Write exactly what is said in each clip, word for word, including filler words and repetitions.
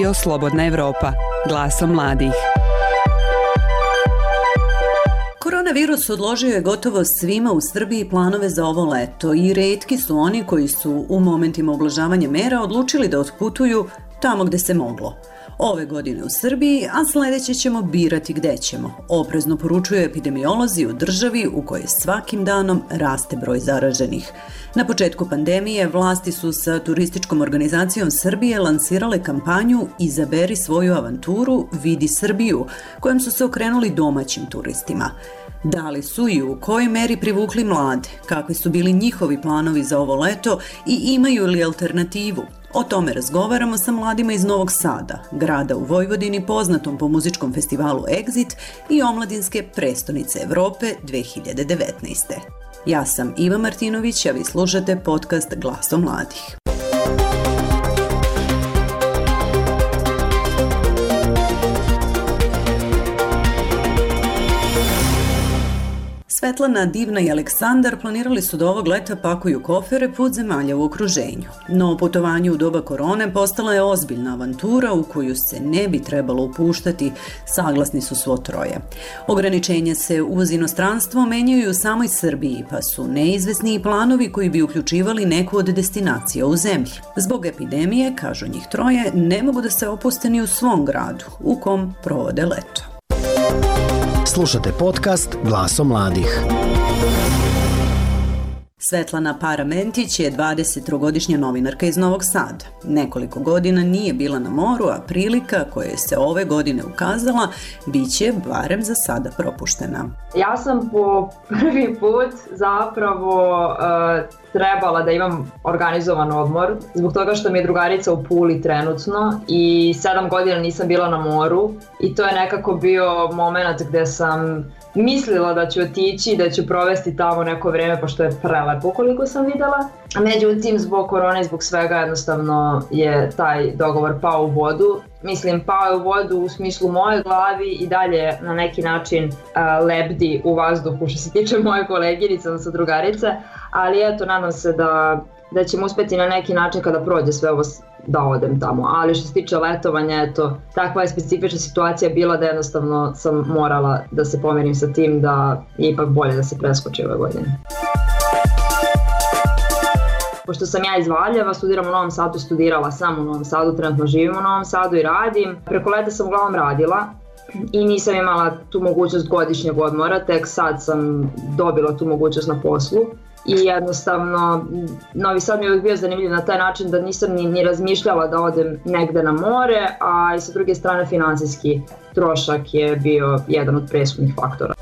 Radio Slobodna Evropa, glasom mladih. Koronavirus odložio je gotovo svima u Srbiji planove za ovo leto i retki su oni koji su u momentima ublažavanja mera odlučili da otputuju tamo gde se moglo. Ove godine u Srbiji, a sledeće ćemo birati gde ćemo, oprezno poručuju epidemiolozi u državi u kojoj svakim danom raste broj zaraženih. Na početku pandemije vlasti su sa Turističkom organizacijom Srbije lansirale kampanju Izaberi svoju avanturu, vidi Srbiju, kojom su se okrenuli domaćim turistima. Da li su i u kojoj meri privukli mlade, kakvi su bili njihovi planovi za ovo leto i imaju li alternativu? O tome razgovaramo sa mladima iz Novog Sada, grada u Vojvodini poznatom po muzičkom festivalu Exit i omladinske prestonice Evrope dve hiljade devetnaeste. Ja sam Iva Martinović, a vi slušate podcast Glasom mladih. Svetlana, Divna i Aleksandar planirali su da ovog leta pakuju kofere put zemalja u okruženju. No putovanje u doba korone postala je ozbiljna avantura u koju se ne bi trebalo upuštati, saglasni su svo troje. Ograničenja se uz inostranstvo menjaju u samoj Srbiji, pa su neizvesni i planovi koji bi uključivali neku od destinacija u zemlji. Zbog epidemije, kažu njih troje, ne mogu da se opuste ni u svom gradu, u kom provode leto. Slušate podcast Glasom mladih. Svetlana Paramentić je dvadesettrogodišnja novinarka iz Novog Sada. Nekoliko godina nije bila na moru, a prilika koja je se ove godine ukazala bit će barem za sada propuštena. Ja sam po prvi put zapravo uh, trebala da imam organizovan odmor zbog toga što mi je drugarica u Puli trenutno i sedam godina nisam bila na moru i to je nekako bio moment gde sam mislila da ću otići, da ću provesti tamo neko vreme pošto je prelepo koliko sam videla. Međutim, zbog korone i zbog svega jednostavno je taj dogovor pao u vodu. Mislim, pao je u vodu u smislu moje glavi i dalje na neki način uh, lebdi u vazduhu što se tiče moje koleginice, odnosno drugarice, ali eto, nadam se da, da ćemo uspeti na neki način kada prođe sve ovo da odem tamo. Ali što se tiče letovanja, eto, takva je specifična situacija bila da jednostavno sam morala da se pomirim sa tim da je ipak bolje da se preskoči ove godine. Pošto sam ja iz Valjeva, studiram u Novom Sadu, studirala sam u Novom Sadu, trenutno živim u Novom Sadu i radim. Preko leta sam uglavnom radila i nisam imala tu mogućnost godišnjeg odmora, tek sad sam dobila tu mogućnost na poslu. I jednostavno, Novi Sad mi je uvijek bio zanimljiv na taj način da nisam ni, ni razmišljala da odem negde na more, a i sa druge strane finansijski trošak je bio jedan od presudnih faktora.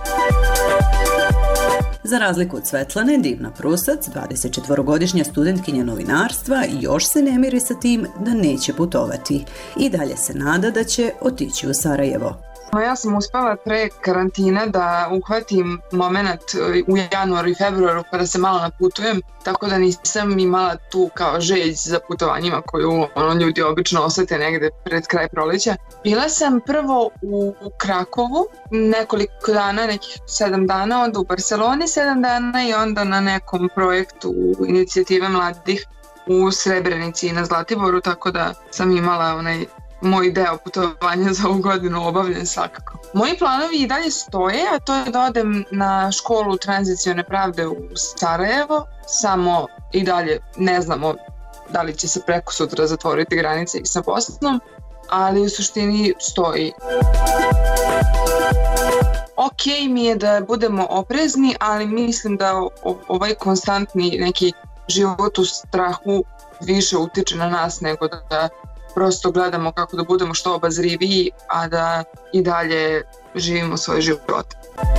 Za razliku od Svetlane, Divna Prusac, dvadesetčetvorogodišnja studentkinja novinarstva, još se ne miri sa tim da neće putovati. I dalje se nada da će otići u Sarajevo. Ja sam uspela pre karantina da uhvatim moment u januaru i februaru kada se malo naputujem, tako da nisam imala tu kao želj za putovanjima koju ono, ljudi obično osete negde pred kraj proleća. Bila sam prvo u Krakovu nekoliko dana, nekih sedam dana, onda u Barceloni sedam dana i onda na nekom projektu inicijative mladih u Srebrenici i na Zlatiboru, tako da sam imala onaj moj deo putovanja za ovu godinu obavljen svakako. Moji planovi i dalje stoje, a to je da odem na školu tranzicione pravde u Sarajevo, samo i dalje ne znamo da li će se preko sutra zatvoriti granice i sa Bosnom, ali u suštini stoji. Ok mi je da budemo oprezni, ali mislim da ovaj konstantni neki život u strahu više utiče na nas nego da prosto gledamo kako da budemo što obazriviji, a da i dalje živimo svoje živote.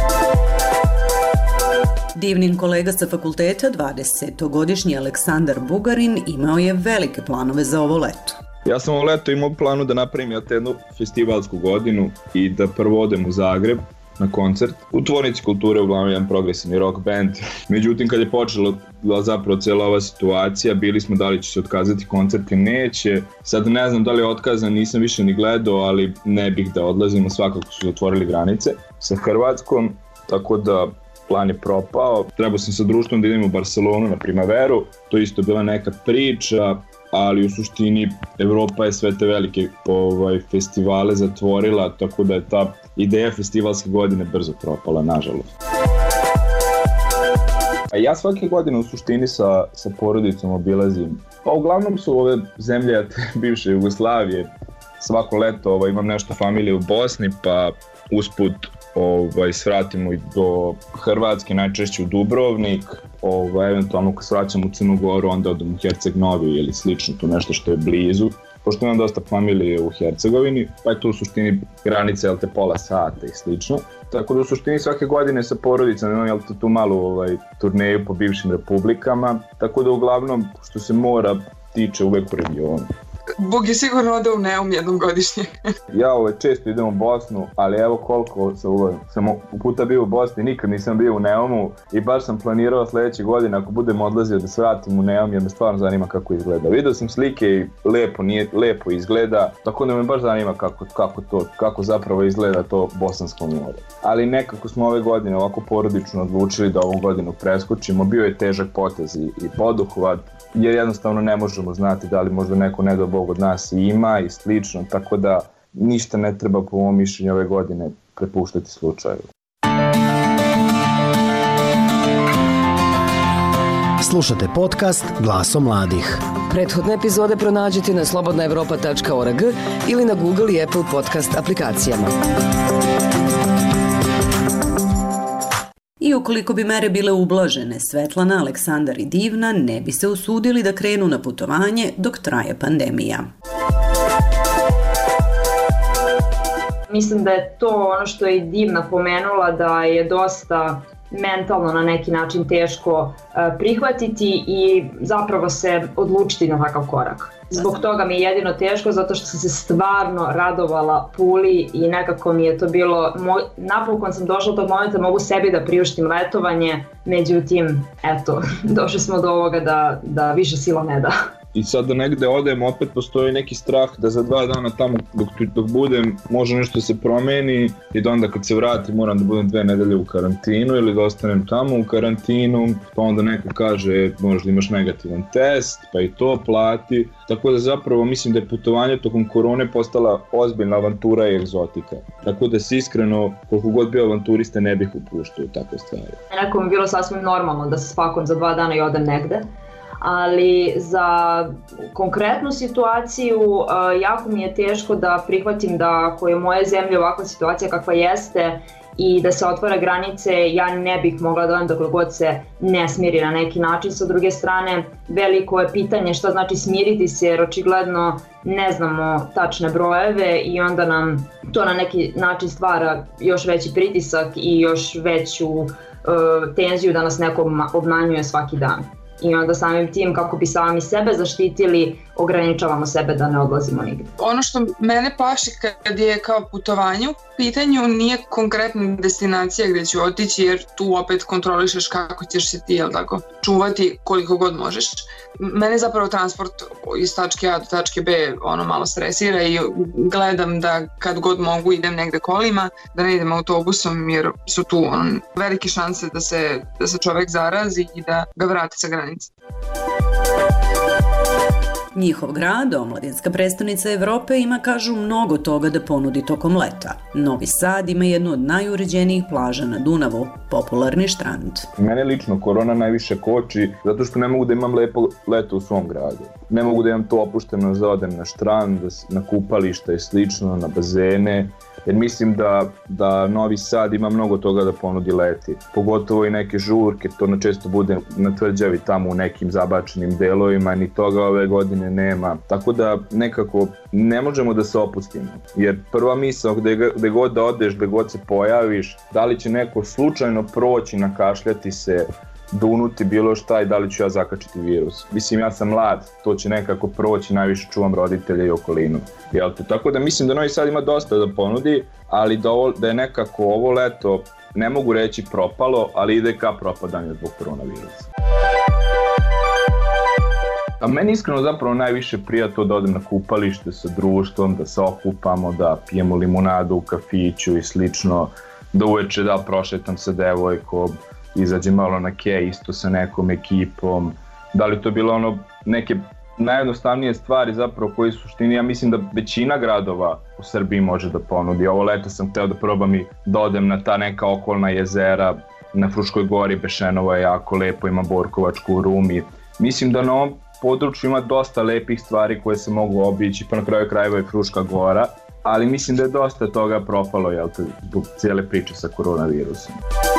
Divnin kolega sa fakulteta, dvadesetogodišnji Aleksandar Bugarin, imao je velike planove za ovo leto. Ja sam ovo leto imao planu da napravim jednu festivalsku godinu i da prvo odem u Zagreb na koncert. U Tvornici kulture uglavnom jedan progresivni rock band. Međutim, kad je počela zapravo cijela ova situacija, bili smo da li će se otkazati koncert ili neće. Sad ne znam da li je otkazan, nisam više ni gledao, ali ne bih da odlazimo, svakako su otvorili granice sa Hrvatskom, tako da plan je propao. Trebao sam sa društvom da idem u Barcelonu na Primaveru, to isto bila neka priča, ali u suštini Evropa je sve te velike ovaj, festivale zatvorila, tako da je ta ideja festivalske godine brzo propala, nažalost. A ja svake godine u suštini sa, sa porodicom obilazim, pa uglavnom su ove zemlje bivše Jugoslavije. Svako leto ovaj, imam nešto familije u Bosni, pa usput ovaj, svratimo i do Hrvatske, najčešće u Dubrovnik, ovaj, eventualno kad svraćam u Crnu Goru, onda odem u Herceg-Novi ili slično, to nešto što je blizu. Pošto imam dosta familije u Hercegovini, pa je to u suštini granice, jel te, pola sata i slično. Tako da u suštini svake godine sa porodicom imam, jel te, tu malu ovaj, turneju po bivšim republikama, tako da uglavnom što se mora tiče uvek u regionu. Bog je sigurno ode u Neum jednom godišnje. Ja ovaj, često idem u Bosnu, ali evo koliko sam, ovaj, sam puta bio u Bosni, nikad nisam bio u Neumu i baš sam planirao sledeće godine ako budem odlazio da se vratim u Neum jer me stvarno zanima kako izgleda. Vidio sam slike i lepo, nije, lepo izgleda, tako da me baš zanima kako, kako, to, kako zapravo izgleda to Bosansko more. Ali nekako smo ove godine ovako porodično odlučili da ovu godinu preskočimo, bio je težak potez i, i poduhvat, jer jednostavno ne možemo znati da li možda neko ne do Bog od nas ima i slično, tako da ništa ne treba po mom mišljenju ove godine prepuštati slučaju. Slušate podcast Glasom mladih. Prethodne epizode pronađite na slobodna evropa tačka org ili na Google i Apple podcast aplikacijama. I ukoliko bi mere bile ublažene, Svetlana, Aleksandar i Divna ne bi se usudili da krenu na putovanje dok traje pandemija. Mislim da je to ono što je Divna pomenula, da je dosta mentalno na neki način teško prihvatiti i zapravo se odlučiti na takav korak. Zbog toga mi je jedino teško, zato što sam se stvarno radovala Puli i nekako mi je to bilo, moj, napokon sam došla do tog momenta, mogu sebi da priuštim letovanje, međutim, eto, došli smo do ovoga da, da više sila ne da. I sad da negde odem, opet postoji neki strah da za dva dana tamo dok, dok budem može nešto se promeni i da onda kad se vratim moram da budem dve nedelje u karantinu ili da ostanem tamo u karantinu, pa onda neko kaže možda imaš negativan test, pa i to plati. Tako da zapravo mislim da je putovanje tokom korone postala ozbiljna avantura i egzotika. Tako da se iskreno, koliko god bio avanturista, ne bih upuštao u takve stvari. Nekom je bilo sasvim normalno da se spakujem za dva dana i odem negde. Ali za konkretnu situaciju jako mi je teško da prihvatim da ako je u moje zemlje ovakva situacija kakva jeste i da se otvore granice, ja ne bih mogla da odem dok god se ne smiri na neki način. Sa druge strane, veliko je pitanje šta znači smiriti se, jer očigledno ne znamo tačne brojeve i onda nam to na neki način stvara još veći pritisak i još veću uh, tenziju da nas neko obmanjuje svaki dan. I onda samim tim kako bi sami sebe zaštitili, ograničavamo sebe da ne odlazimo nigde. Ono što mene plaši kad je kao putovanje u pitanju nije konkretna destinacija gdje ću otići, jer tu opet kontrolišeš kako ćeš se ti, jel tako, čuvati koliko god možeš. Mene zapravo transport iz tačke A do tačke B ono malo stresira i gledam da kad god mogu idem negde kolima, da ne idem autobusom, jer su tu on, velike šanse da se, da se čovek zarazi i da ga vrati sa granice. Njihov grad, omladinska prestonica Evrope, ima, kažu, mnogo toga da ponudi tokom leta. Novi Sad ima jednu od najuređenijih plaža na Dunavu, popularni štrand. Mene lično korona najviše koči zato što ne mogu da imam lepo leto u svom gradu. Ne mogu da imam to opušteno da odem na štrand, na kupališta i slično, na bazene. Jer mislim da, da Novi Sad ima mnogo toga da ponudi leti. Pogotovo i neke žurke, to na često bude na tvrđavi tamo u nekim zabačenim delovima, ni toga ove godine nema. Tako da nekako ne možemo da se opustimo. Jer prva misao gde, gde god da odeš, gde god se pojaviš, da li će neko slučajno proći, nakašljati se, dunuti bilo šta i da li ću ja zakačiti virus. Mislim, ja sam mlad, to će nekako proći, najviše čuvam roditelje i okolinu. Jel te? Tako da mislim da Novi Sad ima dosta da ponudi, ali da, ovo, da je nekako ovo leto, ne mogu reći propalo, ali ide ka propadanju zbog koronavirusa. A meni iskreno zapravo najviše prija to da odem na kupalište sa društvom, da se okupamo, da pijemo limunadu u kafiću i slično, da uveče da prošetam sa devojkom, izađem malo na ke isto sa nekom ekipom. Da li to bilo ono neke najjednostavnije stvari zapravo koje u suštini ja mislim da većina gradova u Srbiji može da ponudi. Ovo leto sam hteo da probam i da odem na ta neka okolna jezera, na Fruškoj gori, Bešenovo je jako lepo, ima Borkovačku u Rumi. Mislim da na ovom području ima dosta lepih stvari koje se mogu obići, pa na kraju krajeva je Fruška gora, ali mislim da je dosta toga propalo, jel te, zbog cijele priče sa koronavirusom.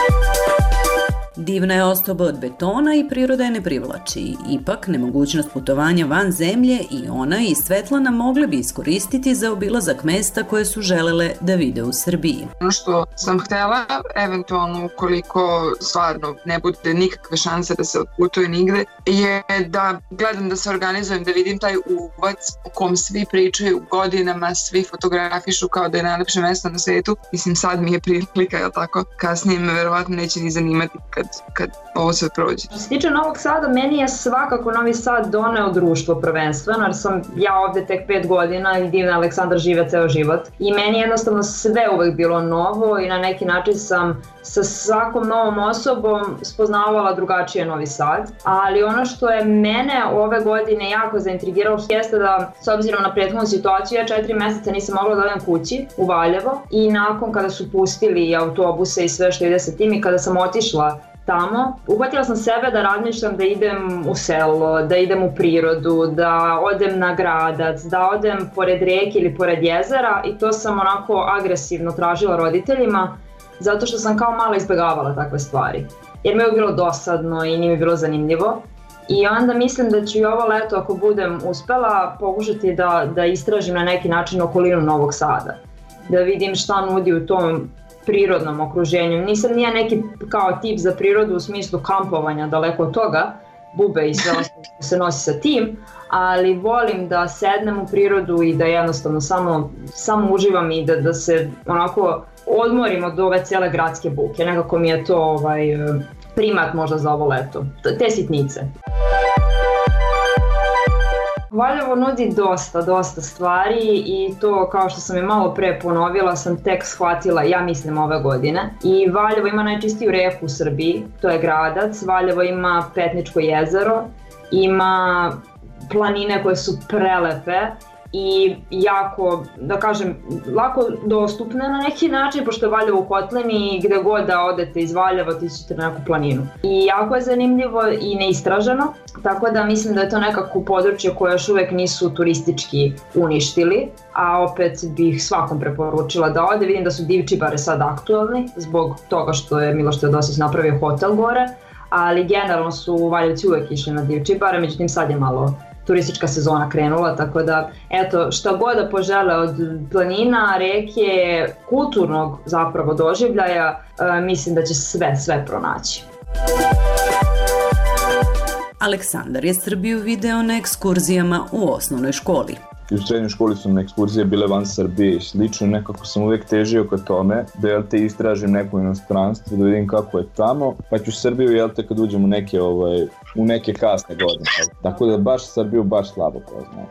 Divna je ostoba od betona i priroda je ne privlači. Ipak, nemogućnost putovanja van zemlje i ona i Svetlana mogle bi iskoristiti za obilazak mesta koje su želele da vide u Srbiji. Ono što sam htela, eventualno ukoliko stvarno ne bude nikakve šanse da se otputuje nigde, je da gledam da se organizujem, da vidim taj uvac o kom svi pričaju godinama, svi fotografišu kao da je najlepše mesto na svetu. Mislim, sad mi je prilika, jel tako? Kasnije me verovatno neće ni zanimati kad, kad ovo sve prođe. Što se tiče Novog Sada, meni je svakako Novi Sad doneo društvo prvenstveno, jer sam ja ovde tek pet godina i divna Aleksandar žive ceo život. I meni jednostavno sve uvek bilo novo i na neki način sam sa svakom novom osobom spoznavala drugačije Novi Sad. Ali ono što je mene ove godine jako zaintrigiralo jeste da, s obzirom na prethodnu situaciju, ja četiri meseca nisam mogla da odem kući u Valjevo i nakon kada su pustili autobuse i sve što ide sa tim i kada sam otišla tamo, uhvatila sam sebe da razmišljam da idem u selo, da idem u prirodu, da odem na gradac, da odem pored reke ili pored jezera i to sam onako agresivno tražila roditeljima zato što sam kao mala izbegavala takve stvari. Jer mi je bilo dosadno i nije mi bilo zanimljivo. I onda mislim da ću i ovo leto, ako budem uspela, pokušati da, da istražim na neki način okolinu Novog Sada. Da vidim šta nudi u tom prirodnom okruženju. Nisam nije neki kao tip za prirodu u smislu kampovanja, daleko od toga, bube i sve ostalo što se nosi sa tim, ali volim da sednem u prirodu i da jednostavno samo, samo uživam i da, da se onako odmorim od ove cijele gradske buke. Nekako mi je to ovaj, primat možda za ovo leto. Te sitnice. Valjevo nudi dosta, dosta stvari i to, kao što sam je malo pre ponovila, sam tek shvatila, ja mislim, ove godine. I Valjevo ima najčistiju reku u Srbiji, to je Gradac. Valjevo ima Petničko jezero, ima planine koje su prelepe i jako, da kažem, lako dostupne na neki način, pošto je Valjevo u kotlini i gde god da odete iz Valjeva ti ćete na neku planinu. I jako je zanimljivo i neistraženo, tako da mislim da je to nekako područje koje još uvek nisu turistički uništili, a opet bih svakom preporučila da ode. Vidim da su Divčibare sad aktualni zbog toga što je Miloš Teodosić napravio hotel gore, ali generalno su Valjevci uvek išli na Divčibare, međutim sad je malo turistička sezona krenula, tako da eto, šta god da požele od planina, reke, kulturnog zapravo doživljaja, e, mislim da će sve, sve pronaći. Aleksandar je Srbiju video na ekskurzijama u osnovnoj školi. U srednjoj školi su mi ekskurzije bile van Srbije i slično, nekako sam uvek težio ka tome da jel te istražim neko inostranstvo, da vidim kako je tamo, pa ću Srbiju jel te kad uđem u neke, ovaj, u neke kasne godine, tako da baš Srbiju baš slabo poznajem.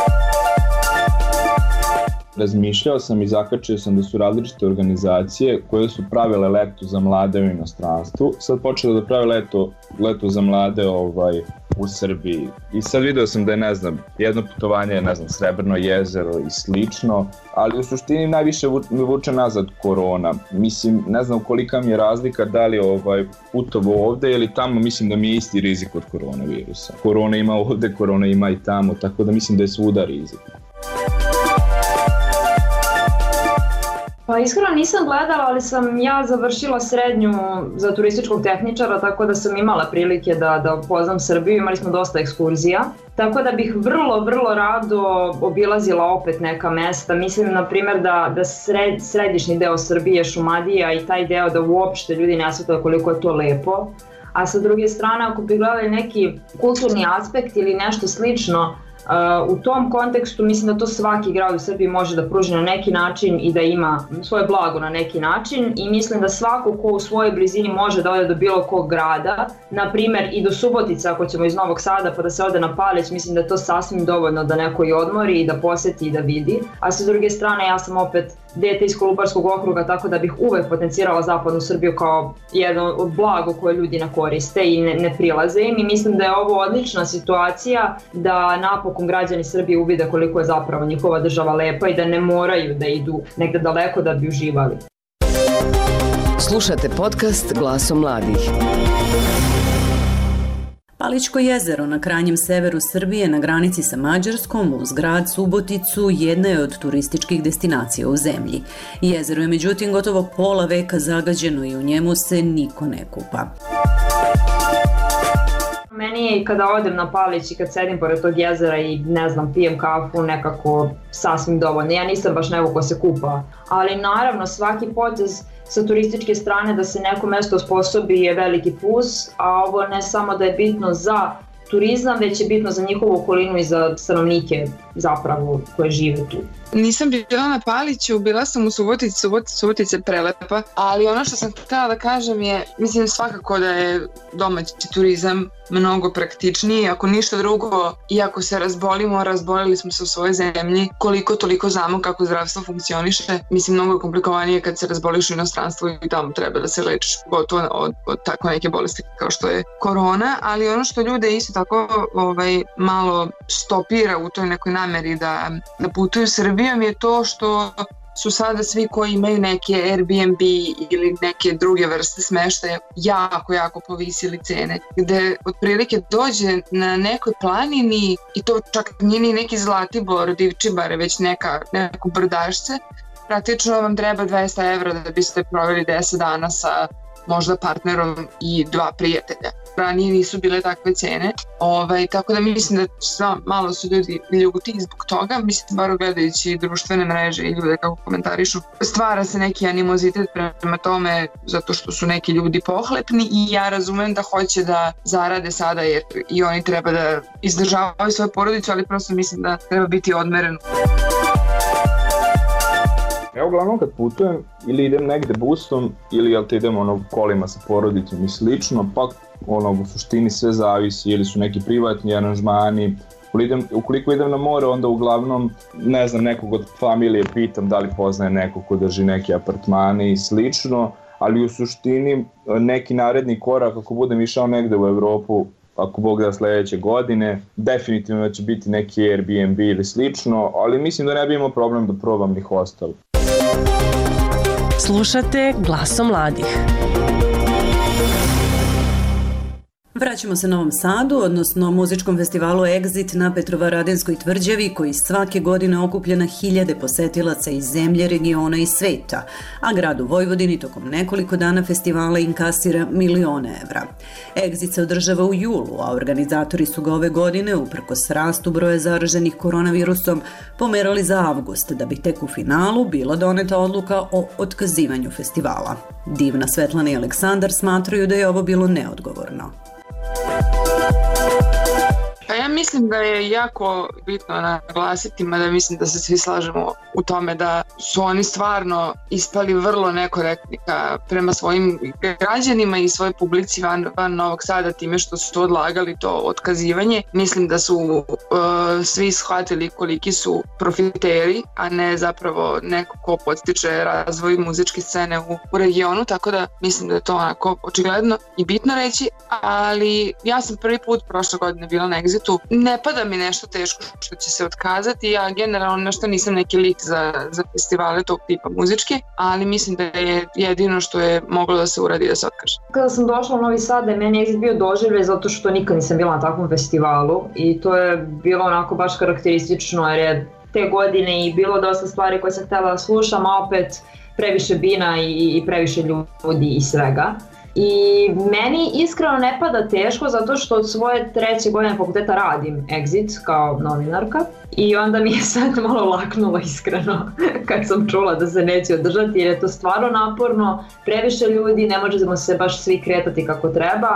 Razmišljao sam i zakačio sam da su različite organizacije koje su pravile leto za mlade u inostranstvu, sad počelo da prave leto, leto za mlade ovaj, u Srbiji. I sad video sam da je, ne znam, jedno putovanje je, ne znam, Srebrno jezero i slično, ali u suštini najviše mi vuče nazad korona. Mislim, ne znam kolika mi je razlika da li ovaj, putovo ovde ili tamo, mislim da mi je isti rizik od koronavirusa. Korona ima ovde, korona ima i tamo, tako da mislim da je svuda rizik. Pa iskreno nisam gledala, ali sam ja završila srednju za turističkog tehničara, tako da sam imala prilike da, da upoznam Srbiju, imali smo dosta ekskurzija. Tako da bih vrlo, vrlo rado obilazila opet neka mesta. Mislim, na primjer, da, da sred, središnji deo Srbije, Šumadija i taj deo da uopšte ljudi ne shvataju koliko je to lepo. A sa druge strane, ako bi gledali neki kulturni aspekt ili nešto slično, U tom kontekstu mislim da to svaki grad u Srbiji može da pruži na neki način i da ima svoje blago na neki način i mislim da svako ko u svojoj blizini može da ode do bilo kog grada, na primer i do Subotice ako ćemo iz Novog Sada pa da se ode na Palić, mislim da je to sasvim dovoljno da neko i odmori i da poseti i da vidi, a sa druge strane ja sam opet dete iz Kolubarskog okruga, tako da bih uvek potencirala zapadnu Srbiju kao jedno od blago koje ljudi ne koriste i ne, ne prilaze im i mislim da je ovo odlična situacija da napokon građani Srbije uvide koliko je zapravo njihova država lepa i da ne moraju da idu negde daleko da bi uživali. Slušate podcast Glasom mladih. Palićko jezero na krajnjem severu Srbije na granici sa Mađarskom uz grad Suboticu jedna je od turističkih destinacija u zemlji. Jezero je međutim gotovo pola veka zagađeno i u njemu se niko ne kupa. Meni je i kada odem na Palić i kad sedim pored tog jezera i ne znam, pijem kafu nekako sasvim dovoljno. Ja nisam baš neko ko se kupa, ali naravno svaki potez sa turističke strane da se neko mesto osposobi je veliki plus, a ovo ne samo da je bitno za turizam, već je bitno za njihovu okolinu i za stanovnike zapravo koje žive tu. Nisam bila na Paliću, bila sam u Subotici, Subotica je prelepa, ali ono što sam htjela da kažem je, mislim svakako da je domaći turizam mnogo praktičniji, ako ništa drugo, i ako se razbolimo, razbolili smo se u svojoj zemlji, koliko toliko znamo kako zdravstvo funkcioniše, mislim mnogo je komplikovanije kad se razboliš u inostranstvu i tamo treba da se lečiš, gotovo od, od tako neke bolesti kao što je korona, ali ono što ljude isto tako ovaj, malo stopira u toj nekoj nameri da, da putuju Srbijom je to što su sada svi koji imaju neke Airbnb ili neke druge vrste smeštaja jako, jako povisili cene. Gde otprilike dođe na nekoj planini i to čak nije ni neki Zlatibor, Divčibare, već neka, neko brdašce. Praktično vam treba dvesta evra da biste proveli deset dana sa možda partnerom i dva prijatelja. Ranije nisu bile takve cene, ovaj, tako da mislim da sva, malo su ljudi ljuti zbog toga, mislim bar gledajući društvene mreže i ljude kako komentarišu. Stvara se neki animozitet prema tome zato što su neki ljudi pohlepni i ja razumem da hoće da zarade sada jer i oni treba da izdržavaju svoju porodicu, ali prosto mislim da treba biti odmereno. Ja uglavnom kad putujem ili idem negde busom ili jel te idem ono kolima sa porodicom i slično, pa ono u suštini sve zavisi ili su neki privatni aranžmani. Ukoliko idem, ukoliko idem na more onda uglavnom ne znam nekog od familije pitam da li poznaje nekog ko drži neke apartmane i slično, ali u suštini neki naredni korak ako budem išao negde u Evropu, ako Bog da sledeće godine, definitivno će biti neki Airbnb ili slično, ali mislim da ne bi imao problem da probam ni hostel. Slušate Glasom mladih. Vraćamo se Novom Sadu, odnosno muzičkom festivalu Exit na Petrovaradinskoj tvrđavi koji svake godine okuplja na hiljade posetilaca iz zemlje, regiona i sveta, a grad u Vojvodini tokom nekoliko dana festivala inkasira milione evra. Exit se održava u julu, a organizatori su ga ove godine, uprkos rastu broja zaraženih koronavirusom, pomerali za avgust, da bi tek u finalu bila doneta odluka o otkazivanju festivala. Divna Svetlana i Aleksandar smatraju da je ovo bilo neodgovorno. Pa ja mislim da je jako bitno naglasiti, mada mislim da se svi slažemo u tome da su oni stvarno ispali vrlo nekorektni prema svojim građanima i svojoj publici van, van Novog Sada time što su to odlagali to otkazivanje. Mislim da su uh, svi shvatili koliki su profiteri, a ne zapravo neko ko podstiče razvoj muzičke scene u, u regionu, tako da mislim da je to onako očigledno i bitno reći, ali ja sam prvi put prošle godine bila na Exitu. Ne pada mi nešto teško što će se otkazati, ja generalno nešto nisam neki lik za, za festivale tog tipa muzičke, ali mislim da je jedino što je moglo da se uradi da se otkaže. Kada sam došla u Novi Sad, da je meni Exit bio doživljaj zato što nikad nisam bila na takvom festivalu i to je bilo onako baš karakteristično jer je te godine i bilo dosta stvari koje sam htjela da slušam, a opet previše bina i, i previše ljudi i svega. I meni iskreno ne pada teško zato što od svoje treće godine fakulteta radim Exit kao novinarka i onda mi je sad malo laknulo iskreno kad sam čula da se neće održati jer je to stvarno naporno, previše ljudi, ne možemo se baš svi kretati kako treba,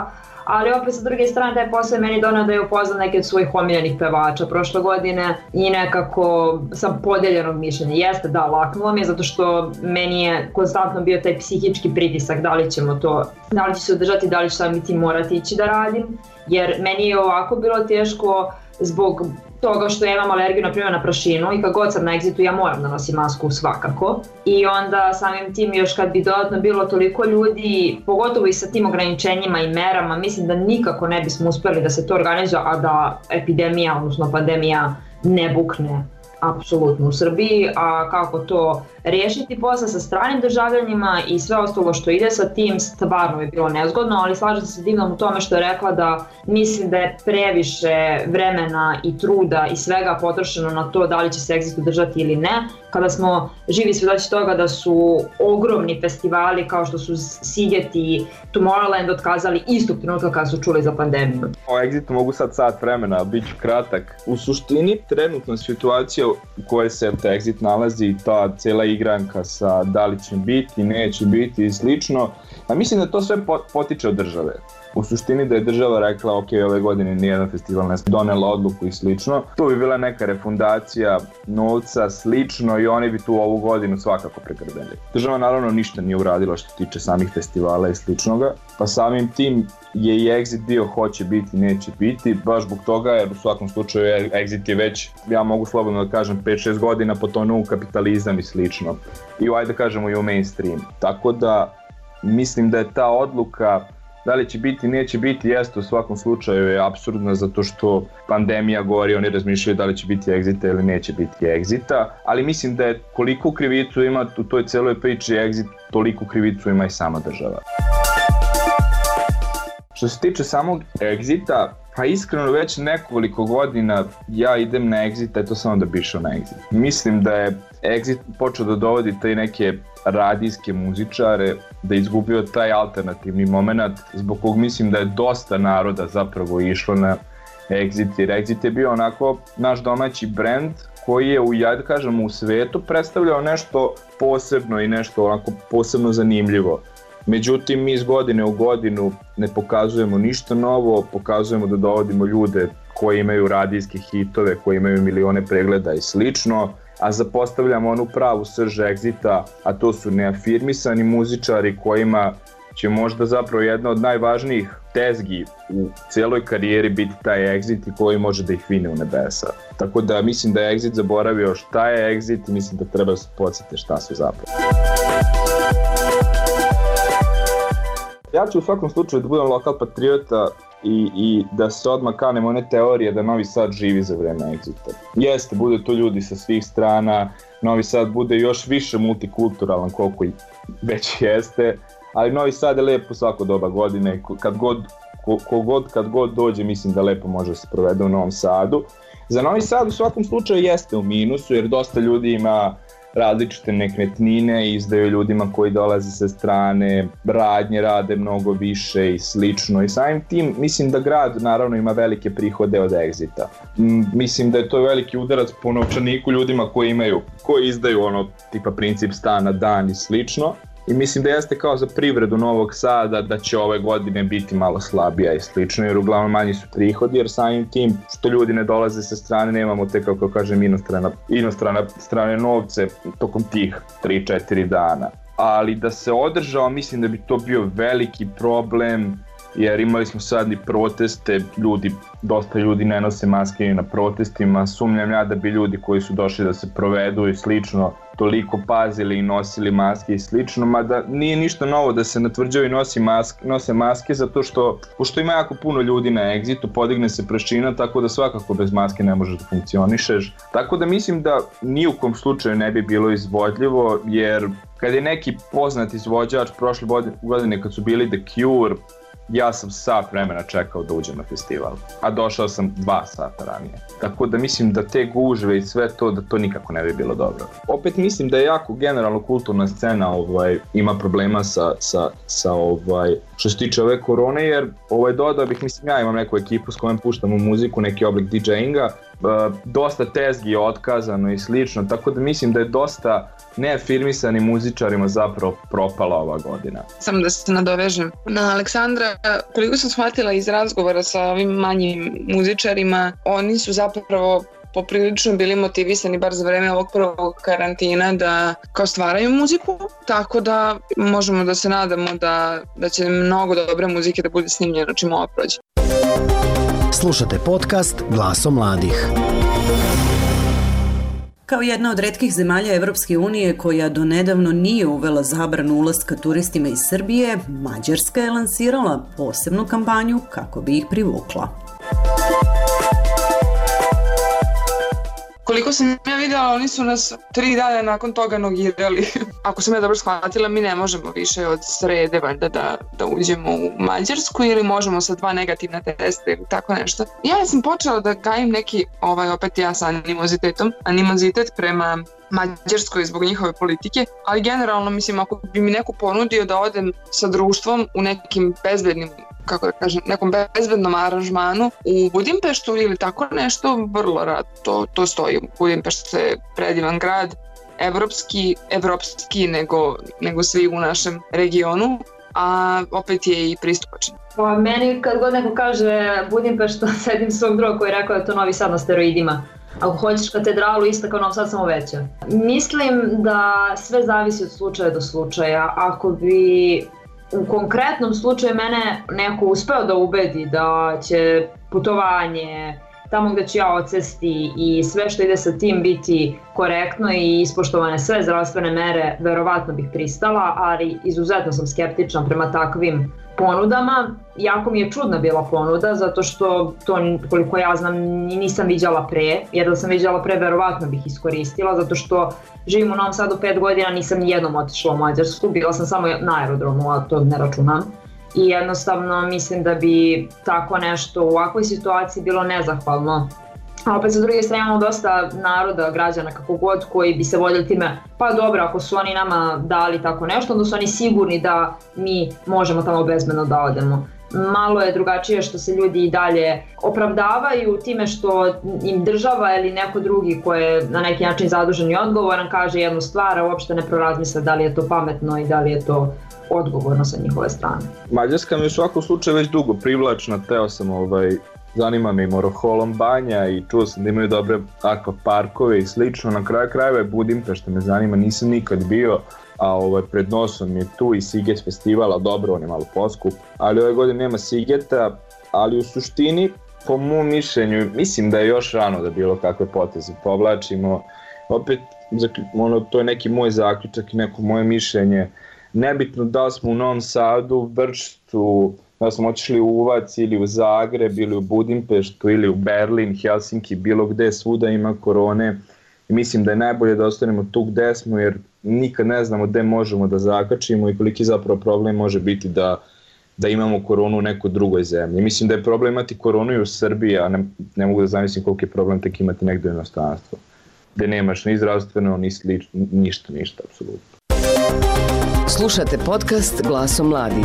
ali opet sa druge strane taj posao je meni donao da je upoznam neke od svojih omiljenih pevača prošle godine i nekako sam podeljenog mišljenja. Jeste, da, laknulo mi je zato što meni je konstantno bio taj psihički pritisak da li ćemo to, da li ću se održati, da li ću sam biti morati ići da radim, jer meni je ovako bilo teško zbog toga što ja imam alergiju na primjer na prašinu i kad god sam na Exitu ja moram da nosim masku svakako i onda samim tim još kad bi dodatno bilo toliko ljudi, pogotovo i sa tim ograničenjima i merama, mislim da nikako ne bismo uspjeli da se to organizuje, a da epidemija, odnosno pandemija ne bukne apsolutno u Srbiji, a kako to riješiti posle sa stranim državljanima i sve ostalo što ide sa tim stvarno je bilo nezgodno, ali slažem se s Divnom u tome što je rekla da mislim da je previše vremena i truda i svega potrošeno na to da li će se Exit održati ili ne, kada smo živi svjedoci toga da su ogromni festivali kao što su Siget i Tomorrowland otkazali istog trenutka kada su čuli za pandemiju. O Exitu mogu sad sat vremena, bit ću kratak. U suštini trenutna situacija u kojoj se Exit nalazi, ta cijela igranka sa da li će biti, neće biti i slično, a mislim da to sve potiče od države. U suštini da je država rekla ok, ove godine nijedan festival ne donela odluku i slično, tu bi bila neka refundacija novca, slično i oni bi tu ovu godinu svakako pregrbeli. Država naravno ništa nije uradila što tiče samih festivala i sličnoga, pa samim tim je i Exit bio hoće biti, neće biti, baš zbog toga jer u svakom slučaju Exit je već, ja mogu slobodno da kažem, pet šest godina potonuo u kapitalizam i slično. I ajde da kažemo i u mainstream. Tako da mislim da je ta odluka da li će biti, neće biti, jeste u svakom slučaju je apsurdna zato što pandemija gori, oni razmišljaju da li će biti Exita ili neće biti Exita, ali mislim da je koliko krivicu ima u toj celoj priči Exit, toliko krivicu ima i sama država. Što se tiče samog Exita, pa iskreno već nekoliko godina ja idem na Exit, eto samo da bi išao na Exit. Mislim da je Exit počeo da dovodi te neke radijske muzičare, da je izgubio taj alternativni moment, zbog kog mislim da je dosta naroda zapravo išlo na Exit, jer Exit je bio onako naš domaći brend koji je u, ja da kažem, u svetu predstavljao nešto posebno i nešto onako posebno zanimljivo. Međutim, mi iz godine u godinu ne pokazujemo ništa novo, pokazujemo da dovodimo ljude koji imaju radijske hitove, koji imaju milione pregleda i slično, a zapostavljamo onu pravu srž Exita, a to su neafirmisani muzičari kojima će možda zapravo jedna od najvažnijih tezgi u cijeloj karijeri biti taj Exit i koji može da ih vine u nebesa. Tako da mislim da je Exit zaboravio šta je Exit i mislim da treba se podsjeti šta su zapravo. Ja ću u svakom slučaju da budem lokal patriota i, i da se odmah kanem one teorije da Novi Sad živi za vreme Exita. Jeste, bude to ljudi sa svih strana, Novi Sad bude još više multikulturalan koliko i već jeste, ali Novi Sad je lepo svako doba godine, kad god, ko, kogod kad god dođe mislim da lepo može se provede u Novom Sadu. Za Novi Sad u svakom slučaju jeste u minusu jer dosta ljudi ima različite nekretnine i izdaju ljudima koji dolaze sa strane, radnje rade mnogo više i slično i samim tim mislim da grad naravno ima velike prihode od Exita. Mislim da je to veliki udarac po novčaniku ljudima koji imaju, koji izdaju ono tipa princip stana dan i slično. I mislim da jeste kao za privredu Novog Sada da će ove godine biti malo slabija i slično jer uglavnom manji su prihodi jer samim tim što ljudi ne dolaze sa strane nemamo te kako kažem inostrana, inostrana strane novce tokom tih tri četiri dana. Ali da se održao mislim da bi to bio veliki problem jer imali smo sad i proteste, ljudi, dosta ljudi ne nose maske na protestima, sumnjam ja da bi ljudi koji su došli da se provedu i slično toliko pazili i nosili maske i slično, mada nije ništa novo da se na tvrđavi nosi maske, nose maske zato što, pošto ima jako puno ljudi na Exitu, podigne se prašina, tako da svakako bez maske ne možeš da funkcionišeš. Tako da mislim da ni u kom slučaju ne bi bilo izvodljivo, jer kad je neki poznat izvođač prošle godine kad su bili The Cure, ja sam sat vremena čekao da uđem na festival, a došao sam dva sata ranije. Tako da mislim da te gužve i sve to, da to nikako ne bi bilo dobro. Opet mislim da je jako generalno kulturna scena ovaj, ima problema sa, sa, sa ovaj, što se tiče ove korone, jer ovaj, dodao bih, mislim ja imam neku ekipu s kojom puštamo muziku, neki oblik DJinga, dosta tezgi je otkazano i slično, tako da mislim da je dosta neafirmisanim muzičarima zapravo propala ova godina. Samo da se nadovežem na Aleksandra, koliko sam shvatila iz razgovora sa ovim manjim muzičarima, oni su zapravo poprilično bili motivisani bar za vreme ovog prvog karantina da kao stvaraju muziku, tako da možemo da se nadamo da, da će mnogo dobre muzike da bude snimljeno čim ovo prođe. Slušate podcast Glasom mladih. Kao jedna od retkih zemalja Evropske unije koja donedavno nije uvela zabranu ulaska turistima iz Srbije, Mađarska je lansirala posebnu kampanju kako bi ih privukla. Koliko sam ja vidjela, oni su nas tri dana nakon toga nogirali. Ako sam ja dobro shvatila, mi ne možemo više od srede valjda da, da uđemo u Mađarsku ili možemo sa dva negativna testa ili tako nešto. Ja sam počela da gajim neki, ovaj, opet ja sa animozitetom, animozitet prema Mađarskoj zbog njihove politike, ali generalno mislim ako bi mi neko ponudio da odem sa društvom u nekim bezbednim, kako da kažem, nekom bezbednom aranžmanu u Budimpeštu ili tako nešto, vrlo rad to, to stoji. Budimpešta je predivan grad, evropski, evropski nego, nego svi u našem regionu, a opet je i pristupačan. Pa meni kad god neko kaže Budimpešta, sedim svog druga koji je rekao da je to Novi Sad na steroidima. Ako hoćeš katedralu, ista kao Novi Sad, samo veća. Mislim da sve zavisi od slučaja do slučaja. Ako bi u konkretnom slučaju mene neko uspeo da ubedi da će putovanje, tamo gde ću ja odsesti i sve što ide sa tim biti korektno i ispoštovane sve zdravstvene mere, verovatno bih pristala, ali izuzetno sam skeptična prema takvim ponudama. Jako mi je čudna bila ponuda, zato što to, koliko ja znam, nisam viđala pre, jer da sam viđala pre, verovatno bih iskoristila, zato što živim u Novom Sadu pet godina, nisam nijednom otišla u Mađarsku, bila sam samo na aerodromu, a to ne računam. I jednostavno mislim da bi tako nešto u ovakvoj situaciji bilo nezahvalno. A opet sa druge strane imamo dosta naroda, građana kako god, koji bi se voljeli time, pa dobro, ako su oni nama dali tako nešto, onda su oni sigurni da mi možemo tamo bezbedno da odemo. Malo je drugačije što se ljudi i dalje opravdavaju time što im država ili neko drugi ko je na neki način zadužen i odgovoran kaže jednu stvar, a uopšte ne prorazmisle da li je to pametno i da li je to odgovorno sa njihove strane. Mađarska mi je u svakom slučaju već dugo privlačna, teo sam ovaj, zanima me i Moroholom banja i čuo sam da imaju dobre akvaparkove i slično, na kraju krajeva je Budimpešta me zanima, nisam nikad bio, a ovaj, pred nosom je tu i Siget festivala, dobro, on je malo poskup, ali ove godine nema Sigeta, ali u suštini, po mom mišljenju, mislim da je još rano da bilo kakve poteze povlačimo, opet, ono, to je neki moj zaključak i neko moje mišljenje, nebitno da li smo u Novom Sadu, Brčtu, da smo otišli u Uvac ili u Zagreb ili u Budimpeštu ili u Berlin, Helsinki, bilo gde, svuda ima korone i mislim da je najbolje da ostanemo tu gde smo jer nikad ne znamo gde možemo da zakačimo i koliki zapravo problem može biti da, da imamo koronu u nekoj drugoj zemlji. Mislim da je problem imati koronu i u Srbiji, a ne, ne mogu da zamislim koliki je problem tek imati negdje u inostranstvu, gde nemaš ni zdravstveno, ni slično, ništa, ništa, apsolutno. Slušate podcast Glasom mladih.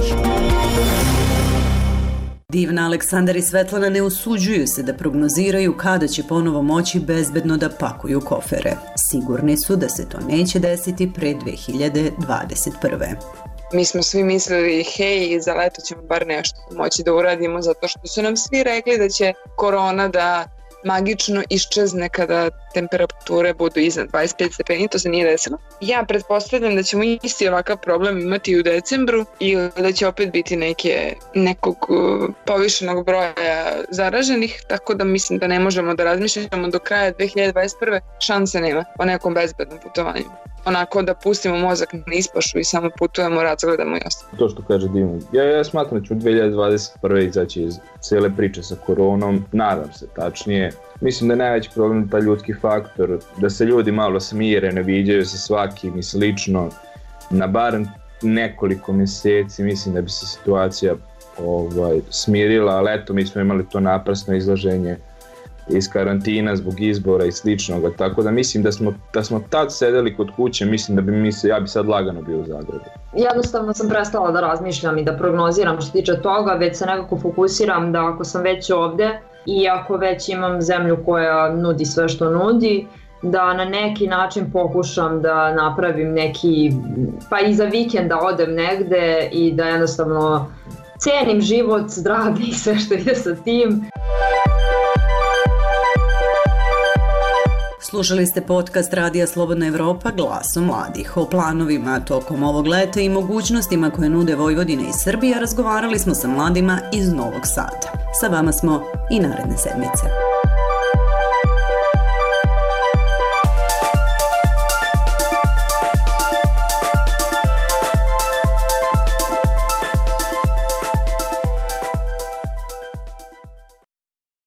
Divna, Aleksandar i Svetlana ne usuđuju se da prognoziraju kada će ponovo moći bezbedno da pakuju kofere. Sigurni su da se to neće desiti pre dve hiljade dvadeset prve. Mi smo svi mislili, hej, za leto ćemo bar nešto moći da uradimo, zato što su nam svi rekli da će korona da magično iščezne kada temperature budu iznad dvadeset pet stepeni, to se nije desilo. Ja pretpostavljam da ćemo isti ovakav problem imati i u decembru i da će opet biti neke, nekog povišenog broja zaraženih, tako da mislim da ne možemo da razmišljamo do kraja dve hiljade dvadeset prve. Šanse nema o nekom bezbednom putovanju. Onako da pustimo mozak na ispašu i samo putujemo, razgledamo i ostalo. To što kaže Divno. Ja, ja smatram da ću dve hiljade dvadeset prve izaći iz cijele priče sa koronom. Nadam se, tačnije. Mislim da je najveći problem taj ljudski faktor, da se ljudi malo smire, ne viđaju se svakim i slično. Na barem nekoliko mjeseci mislim da bi se situacija ovaj, smirila, ali eto mi smo imali to naprasno izlaženje iz karantina zbog izbora i sličnoga, tako da mislim da smo, da smo tad sedeli kod kuće, mislim da bi mi se, ja bi sad lagano bio u Zagrebu. Jednostavno sam prestala da razmišljam i da prognoziram što tiče toga, već se nekako fokusiram da ako sam već ovde, iako već imam zemlju koja nudi sve što nudi, da na neki način pokušam da napravim neki, pa i za vikend da odem negde i da jednostavno cenim život, zdravlje i sve što ide sa tim. Slušali ste podcast Radija Slobodna Evropa Glasom mladih. O planovima tokom ovog leta i mogućnostima koje nude Vojvodina i Srbija razgovarali smo sa mladima iz Novog Sada. Sa vama smo i naredne sedmice.